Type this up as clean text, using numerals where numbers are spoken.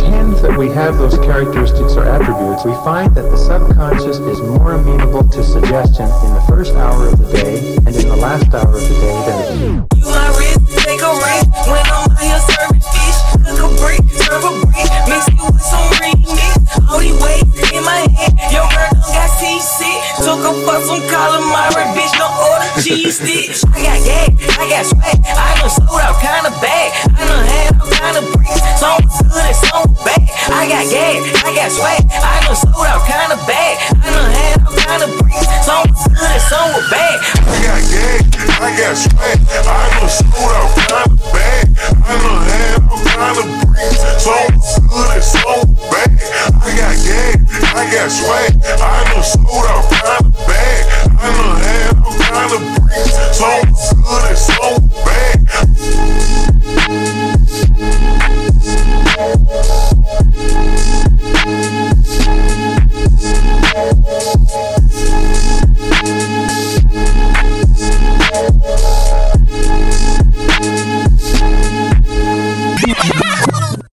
pretend that we have those characteristics or attributes, we find that the subconscious is more amenable to suggestion in the first hour of the day and in the last hour of the day than it is. You my wrist, take a risk. When I'm out here serving fish, cook a brick, serve a brick, mix it with some remix. All these weight in my head, your girl done got seasick. Took her for some calamari, bitch, don't order cheese sticks. I got gas, I got swag, I done sold out kinda bad. I done had all kind of bricks, some was good and some was bad. I got gas, I got swag, I done sold out kinda bad. I done had all kind of bricks, some was good and some was bad. I got gas, I got swag, I done sold out kinda